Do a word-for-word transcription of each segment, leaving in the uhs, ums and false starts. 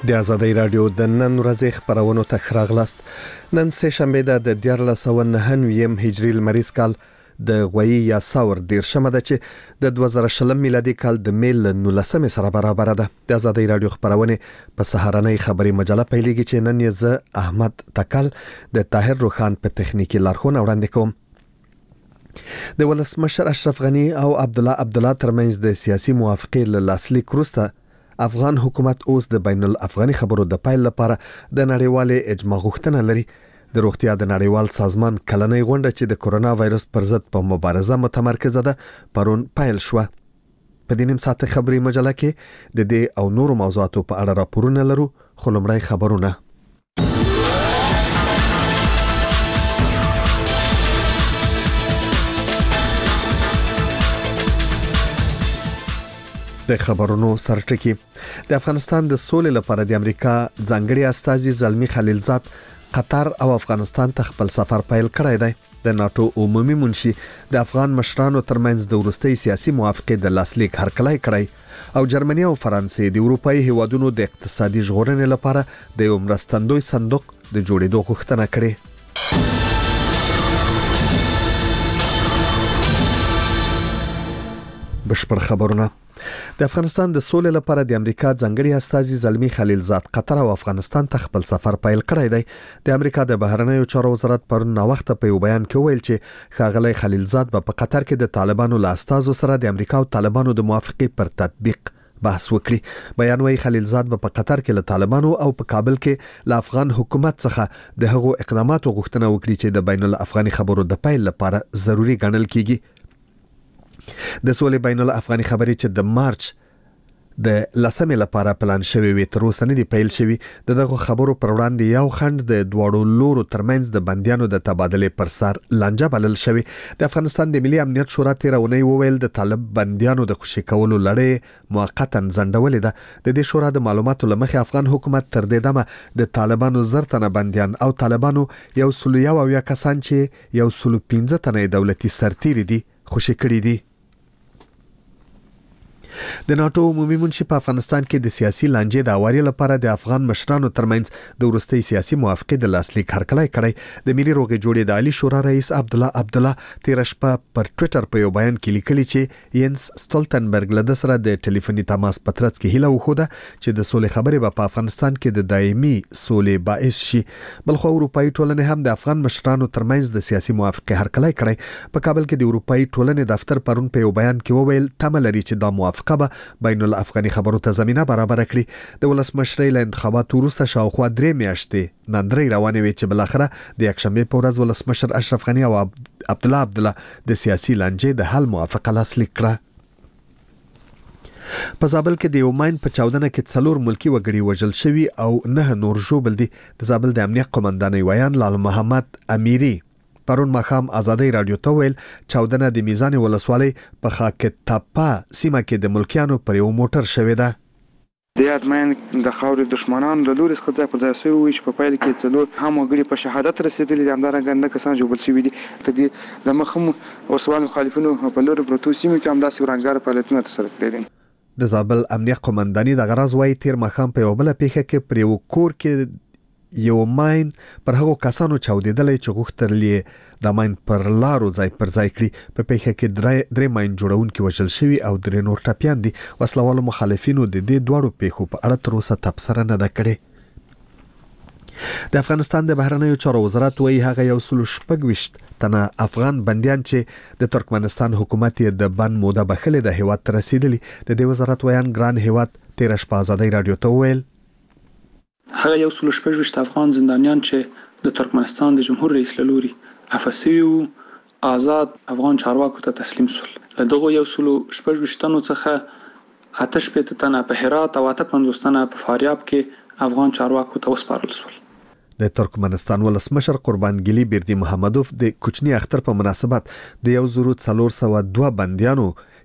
د آزادۍ رادیو د نن ورځې خبرونو ته راغلاست. نن سه شنبه ده د دیارلس سوه نهه نوي هجري لمریز کال د غوي یا ساور دیرشمه ده چې د دوه زره شلم میلادي کال د میل نولسمه سره برابر ده. د آزادۍ رادیو خبرونه په سهارنۍ خبري مجله پیلېږي چې نن یې زه احمد تکل د طاهر روخان په تخنیکی لارښوونه وړاندې کوم. د ولسمشر اشرف غنی او عبد الله عبد الله ترمنځ د سیاسي موافقه له لاسلیک وروسته افغان حکومت اوس د بین الافغاني خبرو د پایل لپاره د نړیوال اجماع غوښتنه لري. د روغتیا د نړیوال سازمان کلنۍ غونډه چې د کورونا وایرس پر ضد په مبارزه متمرکزه ده پرون پایل شو. په دې نیم ساعت خبري مجله کې د دې او نورو موضوعاتو په اړه راپورونه لرو. خو لومړی خبرونه. د خبرونو سرټکی. د افغانستان د سولې لپاره د امریکا ځانګړي استازي زلمی خلیلزاد قطر او افغانستان ته خپل سفر پیل کړی دی. د ناتو عمومي منشي د افغان مشرانو ترمنځ د وروستي سیاسي موافقه د لاسلیک هرکلی کړی او جرمني او فرانسې د اروپאי هیوادونو د اقتصادي ژغورنې لپاره د یو مرستندوی صندوق د جوړېدو غوښتنه کړې. بشپړ خبرونه. د افغانستان د سولې لپاره د امریکا ځانګړي استازي زلمی خلیلزاد قطر او افغانستان ته خپل سفر پیل کړی دی. د امریکا د بهرنیو چارو وزارت پرون نا وخت په یو بیان کې ویل چې ښاغلی خلیلزاد په قطر کې د طالبانو له استازو سره د امریکا او طالبانو د موافقې پر تطبیق بحث وکړي. بیان وايي خلیلزاد په قطر کې له طالبانو او په کابل کې له افغان حکومت څخه د هغو اقداماتو غوښتنه وکړي چې د بین الافغاني خبرو د پیل لپاره ضروری ګڼل کیږي. د سولې بین الافغاني خبرې چې د مارچ د لسمې لپاره پلان شوی وي تر اوسه نه دی پیل شوی. د دغه خبرو پر وړاندې یو خند د دواړو لورو ترمنځ د بندیانو د تبادله پر سر لانجه بلل شوی. د افغانستان د ملي امنیت شورا تیرونی وویل د طالب بندیانو د خوشي کولو لړۍ موقتا ځنډولې ده. د دې شورا د معلوماتو لمخې افغان حکومت تر دې دمه د طالبانو زر تنه بندیان او طالبانو یو سلو یو او یا کسان چې یو سلو پنځه تنه دولتي سرتیري دي خوشي کړي دي. د ناتو عمومي منشي په افغانستان کې د سیاسي لانجې د اواري لپاره د افغان مشرانو ترمنځ د ورستي سیاسي موافقه د لاسلیک هرکلی کړی. د ملي روغې جوړې د عالی شورا رئیس عبد الله عبد الله تیر شپه پر ټوئیټر په یو بیان کې لیکلي چې ینس سټولټنبرګ له سره د ټلیفوني تماس په ترڅ کې هیله وخوده چې د سولې خبرې په افغانستان کې د دایمي سولې باعث شي. بلخو اروپאי ټولنې هم د افغان مشرانو ترمنځ د سیاسي موافقه هرکلی کړی. په کابل کې د اروپאי ټولنې دفتر پرون په یو بیان کې وویل تمه لري چې د موافقه بین الافغاني خبرو ته زمينه برابر کړي. د ولسمشرۍ له انتخاباتو وروسته شاوخوا درې میاشتې نندرې روانې وي چې بلاخره د یکشنبه په ورځ ولسمشر اشرف غنی او عبد الله عبد الله د سیاسي لانجې د حل موافقه لاسلیک کړه. په زابل کې د یوماین په چاودنه کې څلور ملکی وګړي وژل شوي او نه نور ژوبل دي. د زابل د امنیت قومندان ویان لال محمد امیری پرون مخام آزادۍ رادیو ته ویل چاودنه د میزان ولسوالۍ په خاکتاپا سیمه کې د ملکیانو پر یو موټر شوې ده. د ادمن د خاورې دشمنان له لوري څخه ځای پر ځای شوی وي چې په پایله کې څلور هم وګړي په شهادت رسیدلي دي. همدارنګه نه کسان ژوبل شوي دي. کدي د مخم اوسوال مخالفینو په لوري پروتو سیمو کې هم داسې ورانګار فعالیتونه ترسره کړي دي. د زابل امنیت قومنداني د غرض وای تیر مخام په یو بل پیښه کې پر یو کور کې یو ماین پر هغو کسانو چاودیدلې چې غوښتل د ماین پر لارو ځای پر ځای کړي. په پیښه کې درې درې ماین جوړونکي وژل شوي او درې نور ټپیان دي. وسلوالو مخالفینو د دې دوړو پیښو په اړه تر اوسه تبصره نه ده کړې. د افغانستان د بهرنیو چارو وزارت وايي هغه یو سل شپږ ویشت تنه افغان بندیان چې د ترکمنستان حکومت یې د بند موده بخلې د هیواد ته رسیدلي. د دې وزارت ویان ګران هیواد تیر شپه آزادۍ رادیو ته ویل هغه یو سل شپږ ویشت افغان زندانیان چې د ترکمنستان د جمهور رئیس له لوري عفوي آزاد افغان چارواکو ته تسلیم شول. له دغه یو سل شپږ ویشت تنو څخه اته شپږ تنه په هرات او اته پنځوس تنه په فاریاب کې افغان چارواکو ته وسپارل شول. د ترکمنستان ولسمشر قربانګلی بیردی محمدوف د کوچنی اختر په مناسبت د یو زرو څلور سوه دوه بندیانو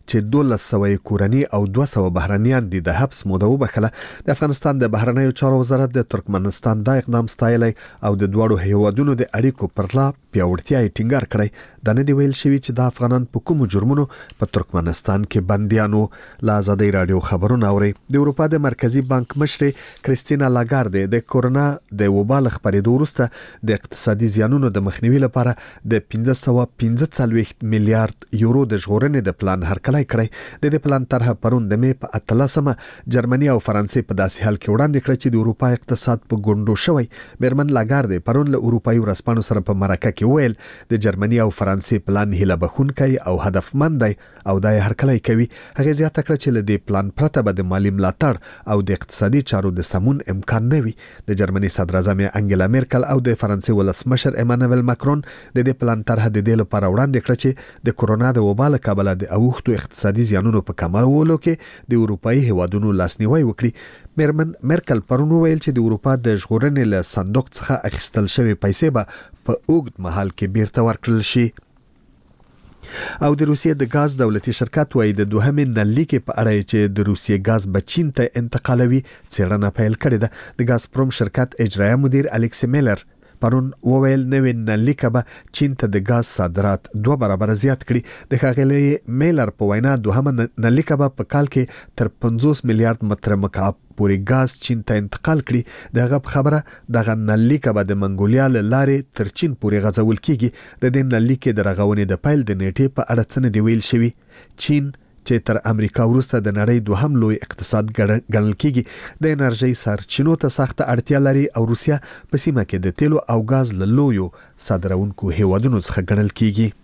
چې دولس سوه کورنۍ او دوه سوه بهرنیان دي د حبس موده وبخله. د افغانستان د بهرنیو چارو وزارت د ترکمنستان د اقدام ستایلی او د دواړو هیوادونو د اړیکو پر لا پیاوړتیا یې ټینګار کړی. دا نه دی ویل شوی چې د افغانان په کومو جرمونو په ترکمنستان کې بنديانو. لا آزادۍ رادیو خبرونه اوري. د اروپا د مرکزی بانک مشر کریستینا لاګارد د کورونا د وبا له خبرېدو وروسته د اقتصادي زیانونو د مخنیوي لپاره د پنځه سوه پنځه څلوېښت میلیارډ یورو د ژغورنې د پلان هرکلی کړی. د دې پلان طرحه پرون د مې په اتلسمه جرمني او فرانسې په داسې حال کې وړاندې کړ چې د اروپا اقتصاد په ګونډو شوی. میرمن لاګارد پرون له اروپایي ورځپاڼو سره په مرکه کې ویل د جرمني او فرانسې پلان هیله بخونکی او هدفمند دی او دا یې هرکلی کوي. هغه زیاته کړه چې له دې پلان پرته به د مالی ملاتړ او د اقتصادي چارو د سمون امکان نه وي. د جرمني صدر اعظم انګلا میرکل او د فرانسې ولسمشر ایمانوئل ماکرون د دې پلان طرحه د دې لپاره وړاندې کړه چې د کورونا د وبا له کبله د اوښتو اقتصادي زیانونو په کمولو کې د اروپایي هیوادونو لاسنیوي وکړي. میرمن میرکل پرون ویل چې د اروپا د ژغورنې له صندوق څخه اخیستل شوی پیسې به په اوږد مهال کې بیرته ورکړل شي. او د روسیې د غاز دولتي شرکت وایي د دوهمې نللیکې په اړه چې د روسیې غاز به چین ته انتقالوي څېړنه پیل کړې ده. د غازپروم شرکت اجرایي مدیر الیکس میلر پرون وویل نوې نلیکه به چین ته د غاز صادرات دوه برابر زیات کړي. د ښاغلي میلر په وینا دوهمه نلیکه به په کال کې تر پنځوس میلیارډ متر مکعب پورې غاز چین ته انتقال کړي. دغه خبره دغه نلیکه به د منګولیا له لارې تر چین پورې غځول کیږي. د دې نلیکې د رغونې د پیل د نیټې په اړه څه نه دی ویل شوی. چین چې تر امریکا وروسته د نړۍ دوهم لوی اقتصاد ګڼل کیږي د انرژي سرچینو ته سخته اړتیا لري او روسیا په سیمه کې د تیلو او غاز له لویو صادرونکو هیوادونو څخه ګڼل کیږي.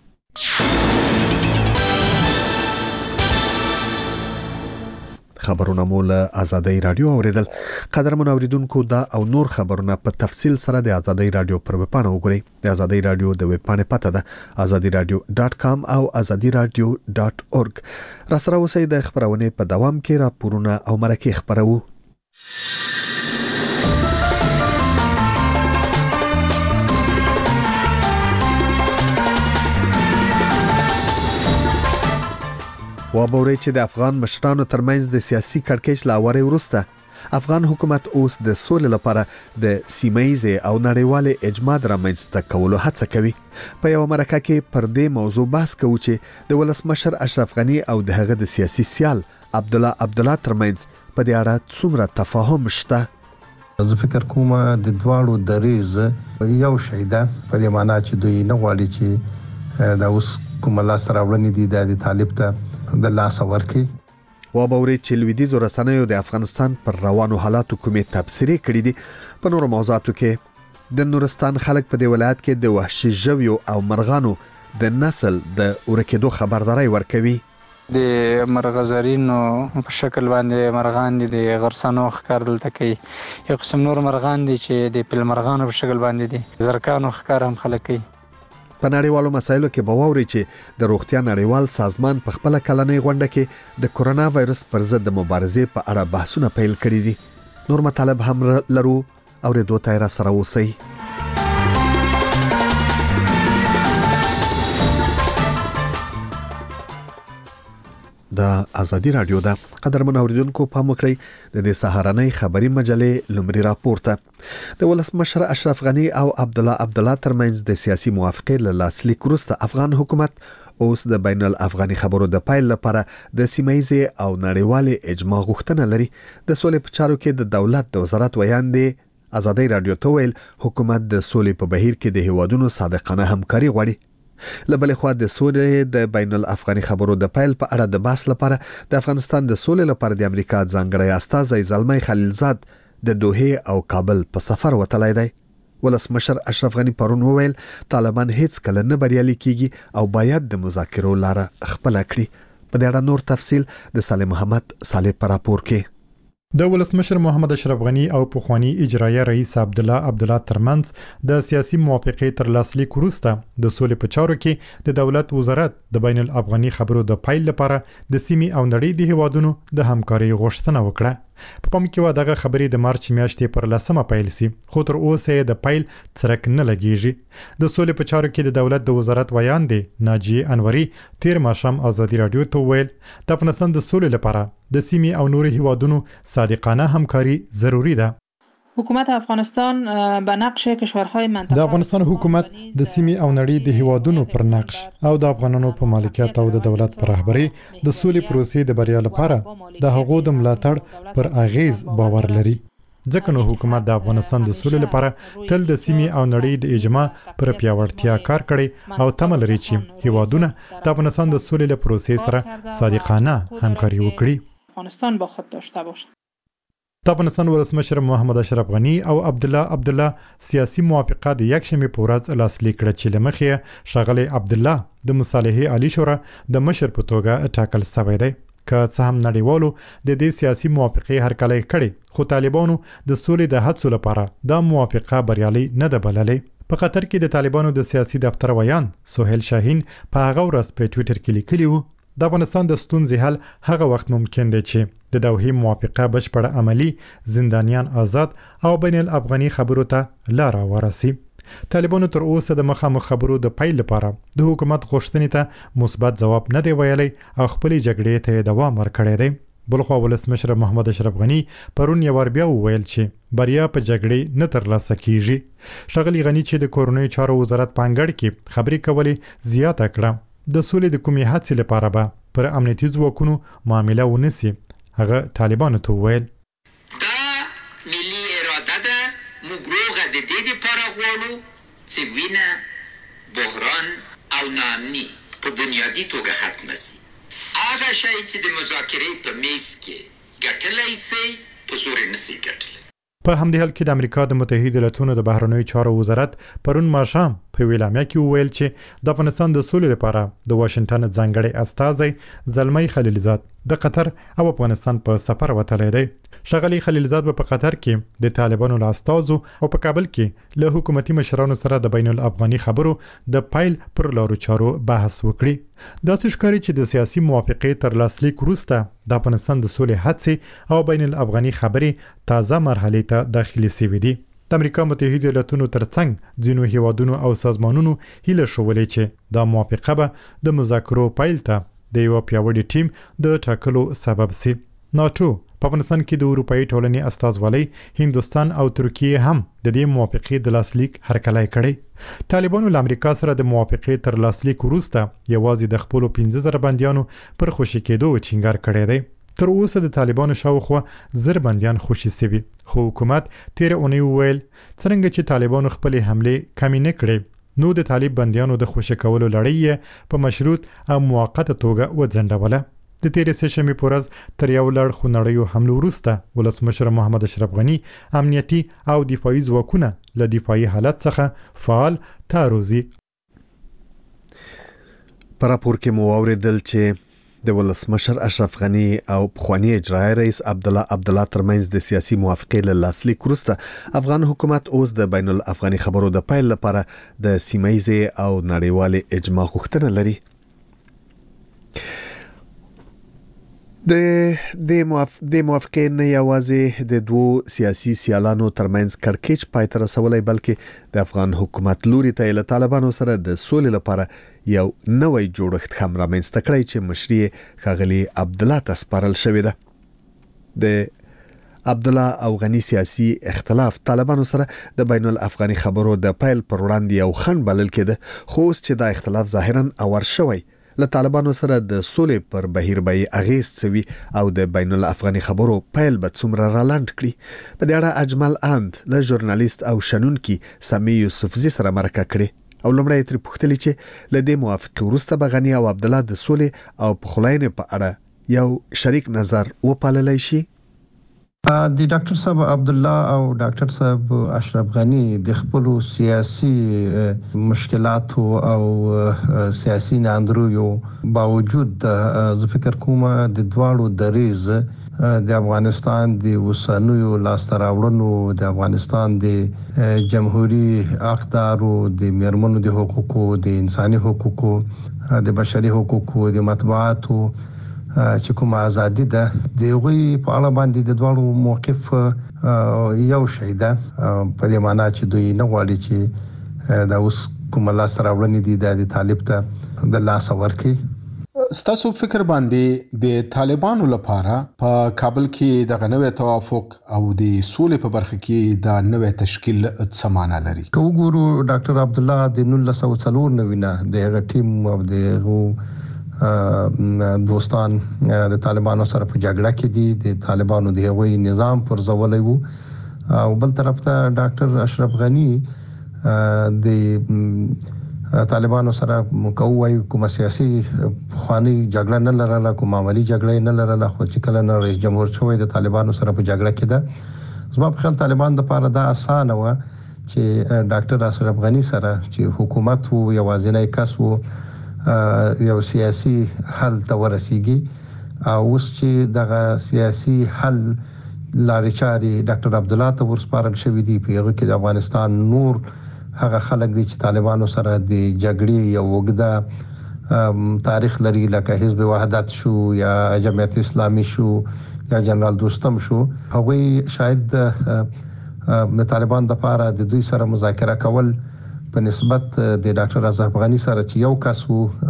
خبرونه مول آزادۍ رادیو اوریدل. قدرمن اوریدونکو دا او نور خبرونه په تفصیل سره د آزادۍ رادیو پر ویب پاڼه وګورئ. د آزادۍ رادیو د ویب پاڼې پته ده آزادی رادیو ډاټ کام او آزادی رادیو ډاټ اورګ. را سره اوسئ د خبرونه په دوام کې راپورونه او مرکې خبرو. وابوري چې د افغان مشرانو ترمنځ د سیاسي کړکېچ لاوري وروسته افغان حکومت اوس د سولې لپاره د سیمایي او نړیوال اجماع رامنځته کولو هڅه کوي. په یو مرکه کې پر دې موضوع بحث کوي چې د ولسمشر اشرف غنی او د هغه د سیاسي سیال عبد الله عبد الله ترمنځ په دې اړه څومره تفاهم شته. زه فکر کوم د دواړو دریز یو شی ده په دې معنی چې دوی نه غواړي چې دا اوس کوم لاس راوړنې دي د طالب ته د لاس ورکی. وابوري چې لویدیز رسنیو د افغانستان پر روانو حالاتو کومې تبصرې کړې دي. په نورو موضوعاتو کې د نورستان خلک په دې ولایت کې د وحشي ژویو او مرغانو د نسل د ورکېدو خبرداري ورکوي. د مرغزرینو په شکل باندې مرغان دي د غرسانو ښکار دلته کوي. یو قسم نور مرغان دي چې د پل مرغانو په شکل باندې دي زرکانو ښکار هم خلک کوي. په نړیوالو مسایلو کې به واوري چې د روغتیا نړیوال سازمان په خپل کلنۍ غونډه کې د کورونا وایرس پر ضد د مبارزې په اړه بحثونه پیل کړي دي. نور مطالب هم لرو او ردو تایره سره اوسئ. د آزادی رادیو دا قدرمن اوریدونکو پام وکړئ د دې سهارنۍ خبري مجلې لومړی راپورته د ولسمشر اشرف غنی او عبد الله عبد الله ترمنځ د سیاسي موافقې له لاسلیک وروسته افغان حکومت اوس د بین الافغاني خبرو د پایل لپاره د سیمایي او نړیوال اجماع غوښتنه لري. د سولې په چارو کې د دولت د وزارت ویاندې آزادۍ رادیو ته ویل حکومت د سولې په بهیر کې د هیوادونو صادقانه همکاري غواړي. لبل خو د سولې د بین الافغاني خبرو د پایل په اړه د باس لپاره د افغانستان د سولې لپاره د امریکا ځانګړی استازی زلمی خلیلزاد د دوحه او کابل په سفر وتلی دی. ولسمشر اشرف غنی پرون وویل طالبان هیڅ کله نه بریالي کیږي او باید د مذاکرو لاره خپل کړي. په دې اړه نور تفصیل د صالح محمد صالح پر راپور کې. د ولسمشر محمد اشرف غنی او پخوانی اجرایي رئیس عبد الله عبد الله ترمنځ د سیاسي موافقې تر لاسلیک وروسته د سولې په چارو کې د دولت وزارت د بین الافغاني خبرو د پایل لپاره د سیمې او نړۍ د هیوادونو د همکارۍ غوښتنه وکړه. په پام کې و دغه خبرې د مارچ میاشتې پر لسمه پیل سي، خو تر اوسه د پیل څرک نه لګیږي. د سولې په چارو کې د دولت د وزارت ویان دی ناجیه انوري تیر ماښام ازادي رادیو ته ویل د افغانستان د سولې لپاره د سیمې او نورو هیوادونو صادقانه همکاري ضروری ده. حکومت افغانستان به نقش کشورهای منطقه د افغانستان حکومت د سیمې او نړۍ د هیوادونو پر نقش او د افغانانو په مالکیت او د دولت پر رهبري د سولې پروسې د بریا لپاره د هغو د ملاتړ پر اغیز باور لري. ځکه نو حکومت د افغانستان د سولې لپاره تل د سیمې او نړۍ د اجماع پر پیاوړتیا کار کړی او تمه لري چې هیوادونه د افغانستان د سولې له پروسې سره صادقانه همکاري وکړي. افغانستان با خود داشته باشد. د افغانستان ولسمشر محمد اشرف غنی او عبد الله عبد الله سیاسي موافقه د یک شنبه په ورځ لاسلیک کړه چې لمخې شغله عبد الله د مصالحه عالی شورا د مشر په توګه ټاکل شوی دی. که څه هم نړیوالو د دې سیاسي موافقه هرکلی کړي، خو طالبانو د سولې د هڅو لپاره دا موافقه بریالي نه ده بللې. په قطر کې د طالبانو د سیاسي دفتر ویان سهیل شاهین په هغه ورځ په ټوئیټر کې لیکلی و د افغانستان د ستونزې حل هغه وخت ممکن دی چې د دوحې موافقه بشپړه عملی، زندانیان آزاد او بین الافغاني خبرو ته لار ورسي. طالبانو تر اوسه د مخامخ خبرو د پیل لپاره د حکومت غوښتنې ته مثبت ځواب نه دی ویلی او خپلې جګړې ته دوام ورکړی دی. بلخوا ولسمشر محمد اشرف غنی پرون یو ور بیا وویل چې بریا په جګړې نه ترلاسه کیږي. ښاغلي غنی چې د کورنیو چارو وزارت په انګړ کې خبرې کولې زیاته کړه د سولې د کومې هڅې لپاره به پر امنیتي ځواکونو معامله ونسي. هغه طالبانو ته وویل دا ملي اراده ده، موږ روغه د دې لپاره غواړو چې وینه، بحران او ناامني په بنیادي توګه ختمه سي. هغه شی چې د مذاکرې په میز کې ګټلی سي په زور نه سي ګټلی. په همدې حال کې د امریکا د متحده ایالاتونو د بهرنیو چارو وزارت پرون ماښام په ویلامیا کې وویل چې د افغانستان د سولې لپاره د واشنگټن ځانګړی استازی زلمی خلیلزاد د قطر او افغانستان په سفر وتلی دی. ښاغلی خلیلزاد به په قطر کې د طالبانو له استازو او په کابل کې له حکومتي مشرانو سره د بین الافغاني خبرو د پیل پر لارو چارو بحث وکړي. داسې ښکاري چې د سیاسي موافقې تر لاسلیک وروسته د افغانستان د سولې هڅې او بین الافغاني خبرې تازه مرحلې ته داخلي شوي دي. د امریکا متحده ایالاتونو ترڅنګ ځینو هیوادونو او سازمانونو هیله ښولې چې دا موافقه به د مذاکرو پیل ته د یو پیاوړي ټیم د ټاکلو سبب سي. ناتو په افغانستان کې د اروپאי ټولنې استازولۍ هندستان او ترکیه هم د دې موافقې د لاسلیک هرکلی کړی. طالبانو له امریکا سره د موافقې تر لاسلیک وروسته یوازې د خپلو پنځه زره بندیانو پر خوشي کېدو ټینګار کړی دی. تر اوسه د طالبانو شاوخوا زر بندیان خوشي سوي، خو حکومت تیر اونۍ وویل څرنګه چې طالبانو خپلې حملې کمې نه کړې نو د طالب بندیانو د خوشي کولو لړۍ په مشروط او موقته توګه وځنډوله. د تیرې سهشنبې په ورځ تر یو لړ خونړیو حملو وروسته ولسمشر محمد اشرف غنی امنیتي او دفاعي ځواکونه له دفاعي حالت څخه فعال تعرضي. په راپور کې مو واوریدل چې د ولسمشر اشرف غنی او پخوانی اجرایي رئیس عبد الله عبد الله ترمنځ د سیاسي موافقې له لاسلیک وروسته افغان حکومت اوس د بین الافغاني خبرو د پیل لپاره د سیمایي او نړیوال اجماع غوښتنه لري. د د موافق د موافقې نه یوازې د دوو سیاسي سیالانو ترمنځ کړکېچ پای ته رسولای بلکې د افغان حکومت لوري ته له طالبانو سره د سولې لپاره یو نوې جوړښت هم رامنځته کړی چې مشري ښاغلي عبد الله ته سپارل شوی ده. د عبد الله او غنی سیاسي اختلاف طالبانو سره د بین الافغاني خبرو د پیل پر وړاندې یو خنډ بلل کېده، خو اوس چې دا اختلاف ظاهرا اور شوی له طالبانو سره د سولې پر بهیر به اغیز سوي او د بین الافغاني خبرو پیل به څومره رالاند کړي. په دې اړه اجمل اند له ژورنالیست او شنونکي سامي یوسفزي سره مرکه کړې او لومړی تر پوښتنې چې له دې موافقې وروسته به غنی او عبد الله د سولې او پخلاینې په اړه یو شریک نظر وپاللی شي. د ډاکټر صاحب عبد الله او ډاکټر صاحب اشرف غنی د خپل سیاسي مشکلات او سیاسي ناندرویو باوجود زه فکر کوم د دواړو دریز د افغانستان د وسانیو لاسته راوړنو، د افغانستان د جمهوریت اقدارو، د میرمنو د حقوقو، د انساني حقوقو، د بشري حقوقو، د مطبوعاتو چې کوم ازادي ده د غوي په اړه باندې د دوړو موقف یو شی ده په دې معنی چې دوی نه غواړي چې دا اوس کوم لاس راوړنې دي د طالب ته د لاس ورکی. ستاسو فکر باندې د طالبانو لپاره په کابل کې د غنوې توافق او د سولې په برخه کې د نوې تشکیل څه معنی لري؟ کو ګورو ډاکټر عبد الله د نولس سوه څلور نوینه د ټیم او د دوستان د طالبانو سره په جګړه کې دي د طالبانو د هغوی نظام پر ځولای وو او بل طرف ته ډاکټر اشرف غنی د طالبانو سره کوي کوم سیاسي خواني جګړه نه لرله کوم عملی جګړه نه لرله خو چې کله نه رئیس جمهور شوی د طالبانو سره په جګړه کې ده زما په خیال طالبان د پاره دا اسانه و چې ډاکټر اشرف غنی سره چې حکومت وو یوازینی کس وو یو سیاسي حل ته ورسیږي او اوس چې دغه سیاسي حل لارې چارې ډاکټر عبد الله ته ورسپارل شوې دي په هغه کې د افغانستان نور هغه خلک دي چې طالبانو سره د جګړې یو وګړه تاریخ لري لکه حزب وحدت شو یا جمعیت اسلامي شو یا جنرال دوستم شو هغه شاید د طالبان د پاره د دوی سره مذاکره کول په نسبت د ډاکټر اشرف غنی سره چې یو کس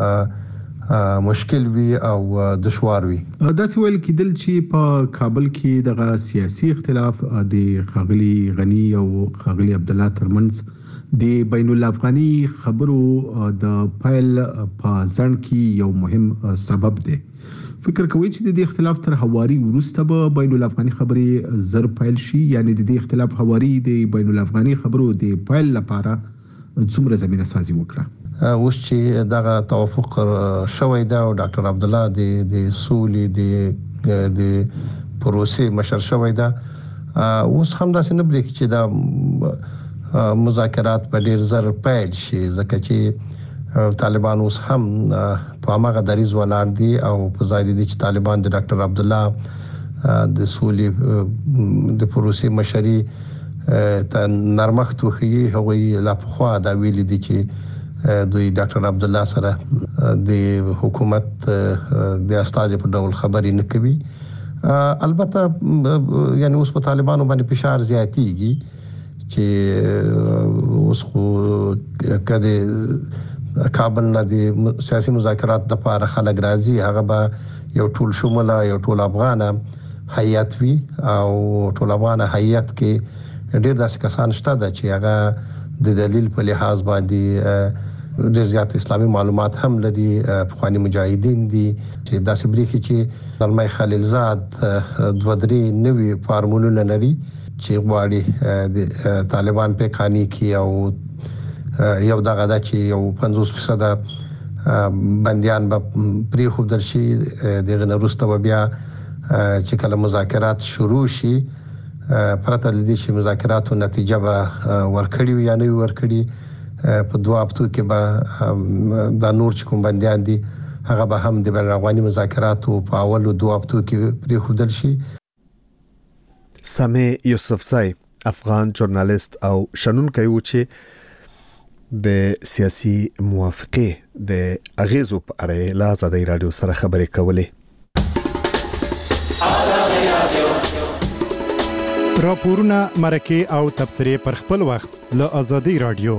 وو مشکل وي او دشوار وي. دا څه ویل کېدل چې په کابل کې دغه سیاسي اختلاف د خاغلی غنی او خاغلی عبد الله ترمنځ د بین الافغاني خبرو د پایل په ځن کې یو مهم سبب دی. فکر کوي چې د دې اختلاف تر هواري وروسته به بین الافغاني خبرې زر پایل شي یعنی د دې اختلاف هواري د بین الافغاني خبرو د پایل لپاره څومره زمينه سازي وکړه؟ اوس چې دغه توافق شوی دا او ډاکټر عبد الله د د سولې د د پروسې مشر شوی دا اوس هم داسې نه بریک چې دا مذاکرات په ډیر زر پیل شي ځکه چې طالبان اوس هم په هغه دریز ولاړ دي او په ځای دي چې طالبان د ډاکټر عبد الله د سولې د پروسې مشري ته نرمښت وخی هغه لا په خوا دا ویل دي چې دوی ډاکټر عبد الله سره د حکومت د استاد په ډول خبرې نه کوي. البته یعنی اوس په طالبانو باندې فشار زیاتېږي چې اوس خو کده کابل نه د سیاسي مذاکرات د لپاره خلک راځي هغه به یو ټول شموله یو ټول افغانه هیئت وي او ټول افغانه هیئت کې ډېر داسې کسان شته دا چې هغه د دلیل په لحاظ باندې ډېر زیات اسلامي معلومات هم لري پخوانی مجاهدین دي چې داسې بریخي چې نرمای خلیلزاد دوه درې نوي فارمولونه لري چې غواړي د طالبان په قانی کې او یو دغه دا چې یو پنځوس فیصد بنديان به پری خو درشي دغه نورسته بیا چې کله مذاکرات شروع شي پرته لدی چې مذاکراتو نتیجه به ورکړي یا نه ورکړي په دوه هفتو کې به د نور چې کوم بنديان دي هغه به هم د بین الافغاني مذاکراتو په اولو دوه هفتو کې پرې خودل شي. سامي یوسفزای افغان ژورنالیست او شنونکی و چې د سیاسي موافقه د اغیزو په اړه له آزادۍ رادیو سره خبرې کولې. راپورونه مرکه او تبصره پر خپل وخت له آزادۍ رادیو.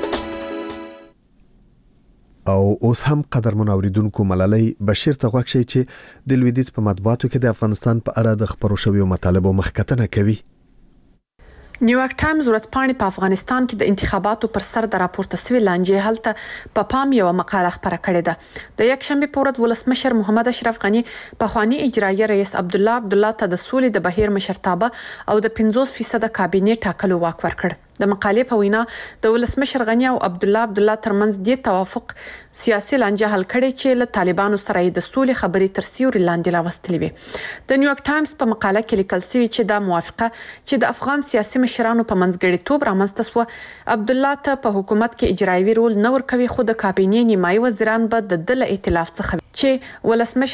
او اوس هم قدرمن اوریدونکو ملالۍ بشیر ته غوښتي چې د لویدیز په مطبوعاتو کې د افغانستان په اړه د خبرو شویو مطالبو مخکتنه کوي. نیویارک ټایمز ورځپاڼې په افغانستان کې د انتخاباتو پر سر د راپورته سوي لانجې هلته په پام یو مقاله خبره کړې ده. د یک شنبه په ورځ ولسمشر محمد اشرف غنی په خواني اجرایي رئیس عبد الله عبد الله ته د سولې د بهیر مشرتابه او د پنځوس فیصد کابینه ټاکلو واک ورکړ. د مقالې په وینا د ولسمشر غنی او عبد الله عبد الله ترمنځ د توافق سیاسي لانجه حل کړي چې له طالبانو سره د سولې خبرې تر سیوري لاندې راوستلې وي. د نیویارک ټایمز په مقاله کې لیکل شوی چې دا موافقه چې د افغان سیاسي مشرانو په منځګړیتوب رامنځته شو عبد الله ته په حکومت کې اجرایي رول نه ورکوي خو د کابینې نیمایي وزیران به د دله ائتلاف څخه چې ولسمشر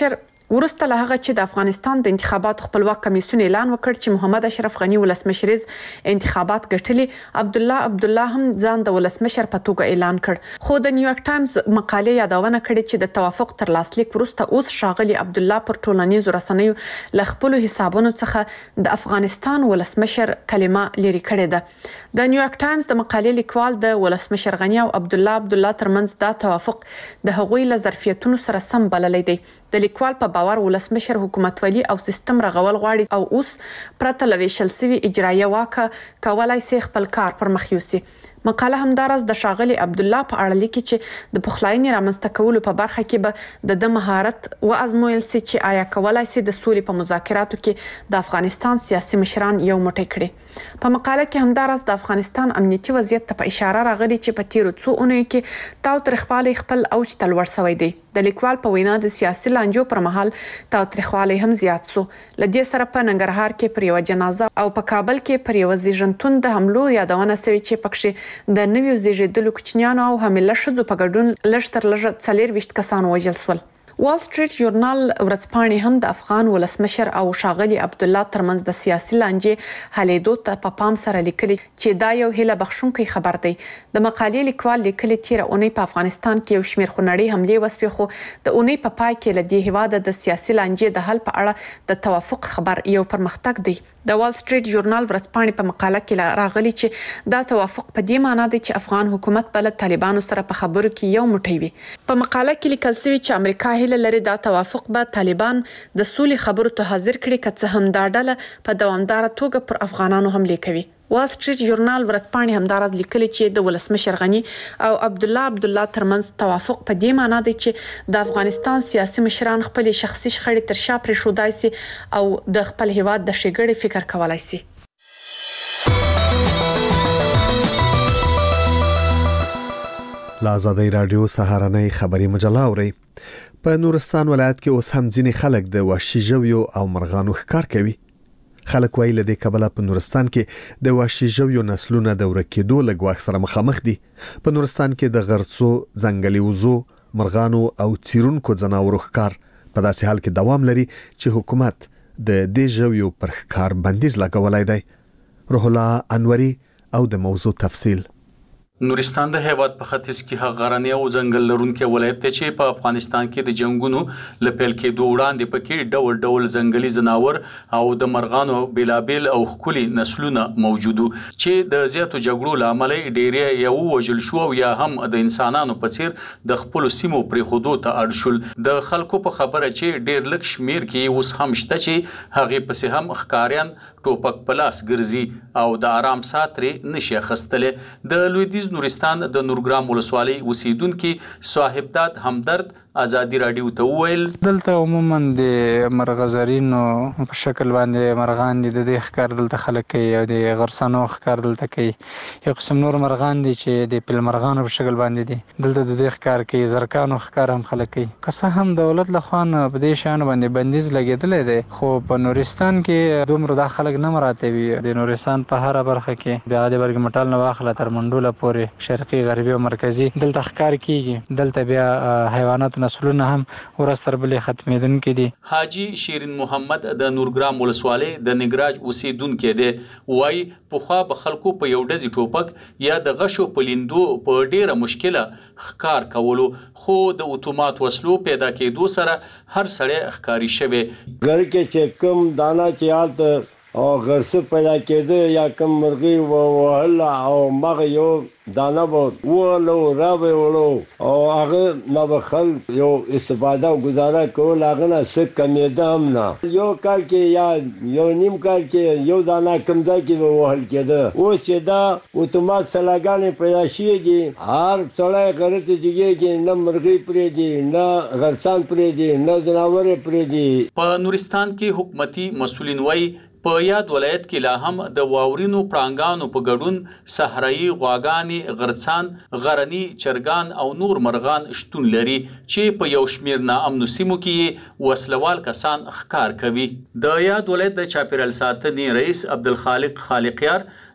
ورسته له هغه چې د افغانستان د انتخاباتو خپلواک کمیسیون اعلان وکړ چې محمد اشرف غنی ولسمشریز انتخابات ګټلي، عبدالله عبدالله هم ځان د ولسمشر په توګه اعلان کړ. خو د نیویارک ټایمز مقالې یادونه کړې چې د توافق تر لاسلیک وروسته اوس ښاغلي عبدالله پر ټولنیزو رسنیو له خپلو حسابونو څخه د افغانستان ولسمشر کلمه لرې کړې ده. د نیویارک ټایمز د مقالې لیکوال د ولسمشر غنی او عبدالله عبدالله ترمنځ دا توافق د هغوی له ظرفیتونو سره سم بللی دی. د لیکوال په باور ولسمشر حکومتولي او سیستم رغول غواړي او اوس پرته له ویشل سوي اجرایه واکه کولای سي خپل کار پر مخ یوسي. مقاله همدارس د ښاغلي عبدالله په اړه لیکي چې د پخلاینې رامنځته کولو په برخه کې به د د مهارت و ازمویل سي چې آیا کولای سي د سولې په مذاکراتو کې د افغانستان سیاسي مشران یو موټی کړي. په مقاله کې همدارس د افغانستان امنیتي وضعیت ته په اشاره راغلي چې په تیرو څو اونیو کې تاوتریخوالی خپل اوج ته لوړ شوی دی. د لیکوال په وینا د سیاسي لانجو پر مهال تاوتریخوالی هم زیات سو. لدې سره په ننګرهار کې پر یو جنازه او په کابل کې پر یو زیږنتون د حملو یادونه شوې چې پکښې د نویو زیږیدلو کوچنیانو او حامله ښځو په ګډون لږ تر لږه څلور ویشت کسان وژل شول. وال سټریټ ژورنال ورځپاڼې هم د افغان ولسمشر او ښاغلي عبدالله ترمنځ د سیاسي لانجې حلېدو ته په پام سره لیکلي چې دا یو هیله بخښونکی خبر دی. د مقالې لیکوال لیکلي تیره اونۍ په افغانستان کې یو شمېر خونړۍ حملې وسوې، خو د اونۍ په پای کې له دې هېواده د سیاسي لانجې د حل په اړه د توافق خبر یو پرمختګ دی. د وال سټریټ ژورنال ورځپاڼې په مقاله کې راغلي چې دا توافق په دې معنی دی چې افغان حکومت به له طالبانو سره په خبرو کې یو موټی وي. په مقاله کې لیکل شوي چې امریکا هیله لري دا توافق به طالبان د سولې خبرو ته حاضر کړي، که څه هم دا ډله په دوامداره توګه پر افغانانو حملې کوي. وال سټریټ ژورنال ورځپاڼې همدارس لیکلي چې د ولسمشر غنی او عبدالله عبدالله ترمنځ توافق په دې معنی دی چې د افغانستان سیاسي مشران خپل شخصي شخړې تر شا پرېښودای سي او د خپل هیواد د ښېګړې فکر کولای سي. له آزادۍ راډیو سهارنۍ خبري مجله اورئ. په نورستان ولایت کې اوس هم ځینې خلک د وحشي ژویو او مرغانو ښکار کوي. خلک وایي له دې کبله په نورستان کې د وحشي ژویو نسلونه د ورکېدو له ګواښ سره مخامخ دي. په نورستان کې د غرڅو، ځنګلي وزو، مرغانو او څیرونکو ځناورو ښکار په داسې حال کې دوام لري چې حکومت د دې ژویو پر ښکار بندیز لګولای دی. روح الله انوري او د موضوع تفصیل. نورستان د هیواد په ختیځ کې هغه غرنی او ځنګل لرونکي ولایت دی چې په افغانستان کې د جنگونو لپیل کېدو وړاندې پکې ډول ډول ځنګلي ځناور او د مرغانو بیلابیل او ښکلي نسلونه موجودو چې د زیاتو جګړو له امله ډېری یو وژل شو او یا هم د انسانانو په څیر د خپل سیمو پرېښودو ته اړ شول. د خلکو په خبره چې ډېر لږ شمیر کې اوس هم شته چې هغې پسې هم ښکاریان ټوپک په لاس ګرځي او د آرام ساه ترې نشي اخیستلی. د لویدیځ نورستان د نورګرام ولسوالۍ اوسیدونکي صاحبداد همدرد ازادي راډیو ته وویل دلته عموما د مرغزرینو په شکل باندې مرغان دي، د دې ښکار دلته خلک کوي او د غرسانو ښکار دلته کوي. یو قسم نور مرغان دي چې د پیل مرغانو په شکل باندې دي، دلته د دې ښکار کوي. زرکانو ښکار هم خلک کوي. که څه هم دولت له خوا نه په دې شیانو باندې بندیز لګېدلی دی، خو په نورستان کې دومره دا خلک نه مراته وي. د نورستان په هره برخه کې د عادي برګ مټال نه واخله تر منډوله پورې شرقي غربي او مرکزي دلته ښکار کیږي. دلته بیا حیوانات نسلونه هم ورځ تر بلې ختمېدونکي دي. حاجي شیرین محمد د نورګرام ولسوالۍ د نګراج اوسیدونکی دی. وایي پخوا به خلکو په یو ډزې ټوپک یا د غشو په لیندو په ډېره مشکله ښکار کولو، خو د اتومات وسلو پیدا کېدو سره هر سړی ښکاري شوی. غر کې چې کوم دانه چې هلته او غرڅه پیدا کېده یا کم مرغي وهل او مغه یو دانه به وولو را به وړو او هغه نه به خلک یو استفاده او ګزاره کول، هغه نه څه کمېده هم نه. یو کال کې یا یو نیم کال کې یو دانه کم ځای کې به وهل کېده. اوس چې دا اتومات سلاګانې پیدا شوي دي، هر سړی غره ته جګېږي، نه مرغۍ پرېږدي، نه غرڅان پرېږدي، نه ځناور پرېږدي. په نورستان کې حکومتي مسؤلین وایي په یاد ولایت کې لا هم د واورینو پړانګانو په ګډون صحرایي غواګانې، غرڅان، غرني چرګان او نور مرغان شتون لري چې په یو شمېر ناامنو سیمو کې وسلوال کسان ښکار کوي. د یاد ولایت د چاپیریال ساتنې رئیس عبدالخالق خالقیار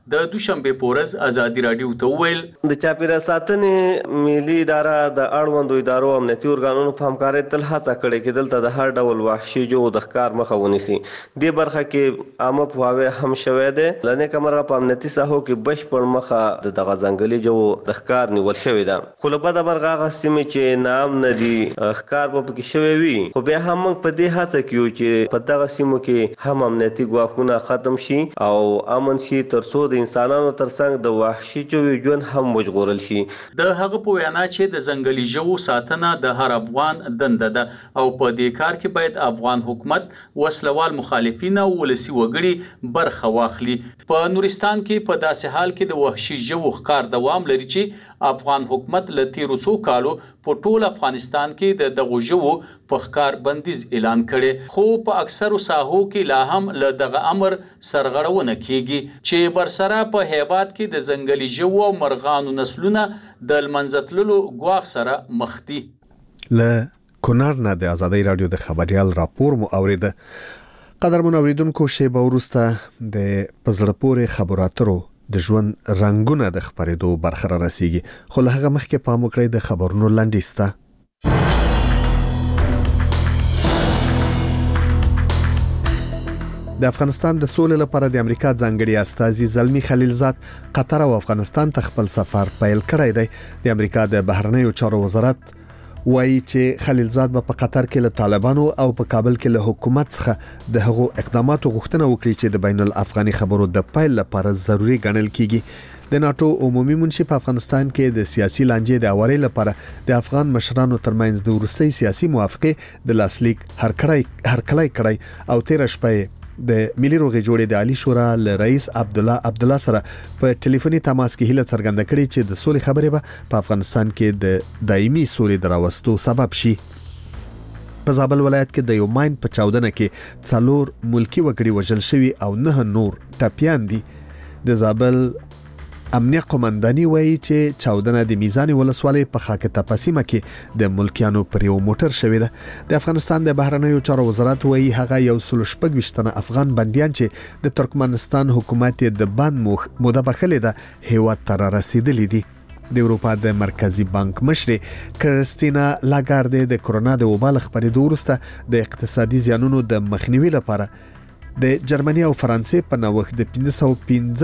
د دوشنبه پورز ازادي رادیو ته وویل د چاپیریال ساتنې ملي اداره د اړوندو ادارو امنیتي ارګانونو په همکارۍ تل هڅه کړې چې دلته د هر ډول وحشي ژوو د ښکار مخه ونیسي. دې برخه کې عامه پوهاوی هم شوی دی. لنې کمرغه په امنیتي ساحو کې بشپړ مخه د دغه ځنګلي ژوو د ښکار نیول شوی ده. خو له بده مرغه هغه سیمې چې نام نه دي ښکار به پکې شوی وي، خو بیا هم موږ په دې هڅه کوو چې په دغه سیمو کې هم امنیتي ګواښونه ختم شي او امن شي، تر څو د انسانانو ترڅنګ د وحشي ژوو ژوند هم وژغورل شي. د هغه په وینا چې د ځنګلي ژوو ساتنه د هر افغان دنده ده او په دې کار کې باید افغان حکومت، وسلوال مخالفین او ولسی وګړي برخه واخلي. په نورستان کې په داسې حال کې د وحشي ژوو ښکار دوام لري چې افغان حکومت له تیرو څو کالو په ټول افغانستان کې د دغو ژوو په ښکار بندیز اعلان کړي، خو په اکثرو ساحو کې لا هم له دغه امر سرغړونه کیږي چې برسره په هیواد کې د ځنګلي ژوو او مرغانو نسلونه د لمنځه تللو ګواښ سره مخ دي. له کونړ نه د ازادي رادیو د خبريال راپور مو اوریده. قدرمن اوریدونکو شیبه وروسته د پزړه پورې خبرو اترو د ژوند رنگونه د خبرېدو برخه را رسیږي، خو له هغه مخکې پام وکړئ د خبرونو لنډیسته. د افغانستان د سولې لپاره د امریکا ځانګړي استازي زلمی خلیلزاد قطر او افغانستان ته خپل سفر پیل کړی دی. د امریکا د بهرنیو چارو وزارت وایي چې خلیلزاد به په قطر کې له طالبانو او په کابل کې له حکومت څخه د هغو اقداماتو غوښتنه وکړي چې د بین الافغاني خبرو د پیل لپاره ضروری ګڼل کیږي. د ناتو عمومي منشي په افغانستان کې د سیاسي لانجې د اوري لپاره د افغان مشرانو ترمنځ د ورستۍ سیاسي موافقه د لاسلیک هرکړی هرکړی کړی او تیر شپه د ملي روغې جوړې د عالی شورا ل رئیس عبد الله عبد الله سره په ټلیفوني تماس کې هیله څرګنده کړې چې د سولې خبرې به په افغانستان کې د دایمي سولې دراوستو سبب شي. په زابل ولایت کې د یو ماین په چاودنه کې څلور ملکی وګړي وژل شوي او نه نور ټپيان دي. د زابل امنیه قومنداني وایي چې چاودنه د میزان ولسوالۍ په خاک تپسیمه کې د ملکیانو پر یو موټر شوې ده. د افغانستان د بهرنیو چارو وزارت وایي هغه یو سل شپږ ویشتنه افغان بنديان چې د ترکمنستان حکومت د بند موده بخلې ده هیواد ته رسیدلي دي. د اروپا د مرکزی بانک مشر کریستینا لاګارد د کرونا د وبا خبرېدو وروسته د اقتصادي زیانونو د مخنیوي لپاره د جرمني او فرانسې په نوښت د پنځه سوه پنځه